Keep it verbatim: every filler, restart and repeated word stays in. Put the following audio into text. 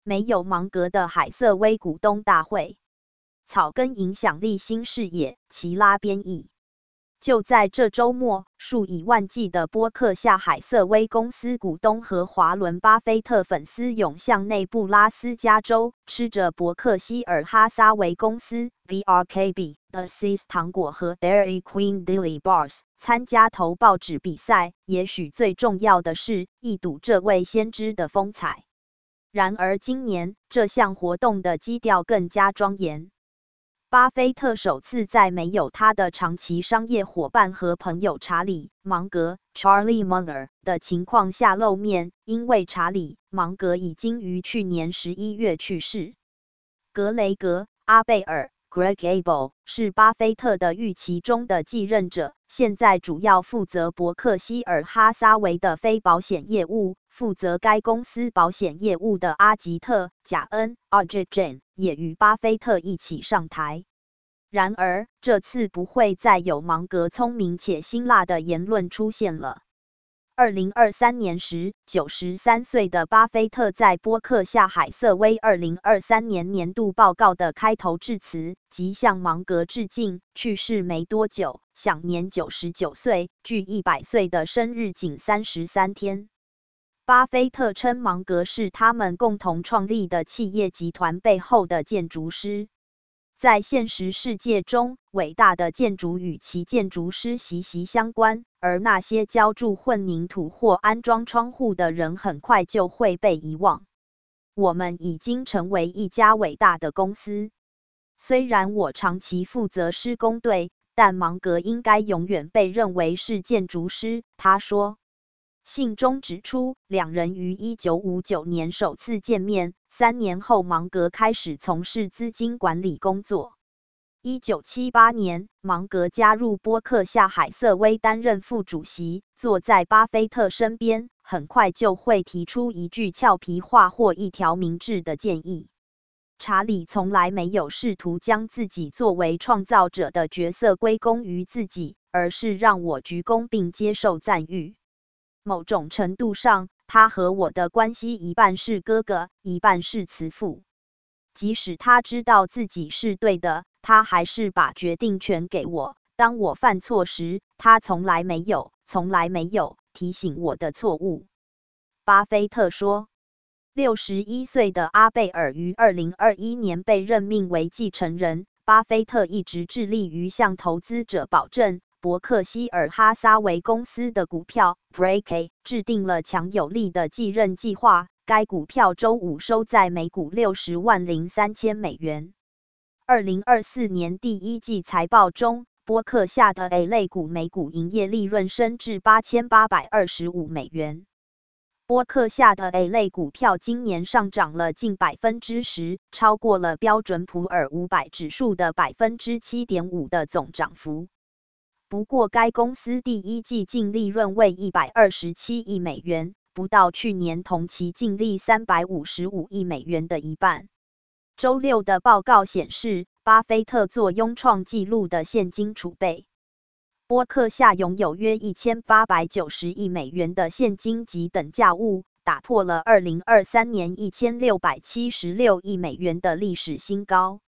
没有芒格的海瑟薇股东大会，草根影响力新视野，齐拉编译。就在这周末，数以万计的波克夏海瑟薇公司股东和华伦巴菲特粉丝涌向内布拉斯加州，吃着伯克希尔哈撒韦公司 B R K B 的 See's 糖果和 Dairy Queen Dilly Bars， 参加投报纸比赛。也许最重要的是，一睹这位先知的风采。然而今年，这项活动的基调更加庄严。巴菲特首次在没有他的长期商业伙伴和朋友查理·芒格 （Charlie Munger） 的情况下露面，因为查理·芒格已经于去年十一月去世。格雷格·阿贝尔 （Greg Abel） 是巴菲特的预期中的继任者，现在主要负责伯克希尔哈撒韦的非保险业务。负责该公司保险业务的阿吉特·贾恩 （Ajit Jain） 也与巴菲特一起上台。然而，这次不会再有芒格聪明且辛辣的言论出现了。二零二三年时，九十三岁的巴菲特在波克夏海瑟薇二零二三年年度报告的开头致辞，即向芒格致敬。去世没多久，享年九十九岁，距一百岁的生日仅三十三天。巴菲特称芒格是他们共同创立的企业集团背后的建筑师。在现实世界中，伟大的建筑与其建筑师息息相关，而那些浇筑混凝土或安装窗户的人很快就会被遗忘。我们已经成为一家伟大的公司。虽然我长期负责施工队，但芒格应该永远被认为是建筑师，他说。信中指出，两人于一九五九年首次见面，三年后芒格开始从事资金管理工作。一九七八年，芒格加入波克夏海瑟薇担任副主席，坐在巴菲特身边，很快就会提出一句俏皮话或一条明智的建议。查理从来没有试图将自己作为创造者的角色归功于自己，而是让我鞠躬并接受赞誉。某种程度上，他和我的关系一半是哥哥，一半是慈父。即使他知道自己是对的，他还是把决定权给我。当我犯错时，他从来没有、从来没有提醒我的错误。巴菲特说。六十一岁的阿贝尔于二零二一年被任命为继承人。巴菲特一直致力于向投资者保证。伯克希尔哈撒韦公司的股票 B R K 制定了强有力的继任计划，该股票周五收在每股六十万零三千美元。二零二四年第一季财报中，波克夏的 A 类股每股营业利润升至八千八百二十五美元。波克夏的 A 类股票今年上涨了近 百分之十， 超过了标准普尔五百指数的 百分之七点五 的总涨幅。不过该公司第一季净利润为一百二十七亿美元，不到去年同期净利三百五十五亿美元的一半。周六的报告显示，巴菲特坐拥创纪录的现金储备。波克夏拥有约一千八百九十亿美元的现金及等价物，打破了二零二三年一千六百七十六亿美元的历史新高。